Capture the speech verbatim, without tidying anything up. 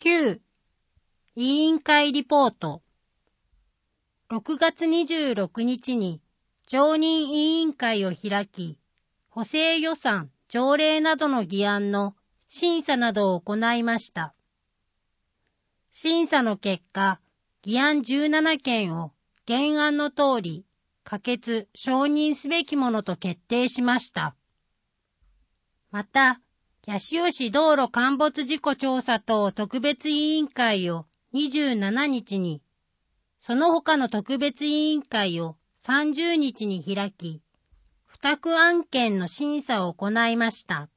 きゅう. 委員会リポート。ろくがつにじゅうろくにちに常任委員会を開き、補正予算、条例などの議案の審査などを行いました。審査の結果、議案じゅうななけんを原案の通り、可決・承認すべきものと決定しました。また、八潮市道路陥没事故調査等特別委員会をにじゅうしちにちに、その他の特別委員会をさんじゅうにちに開き、付託案件の審査を行いました。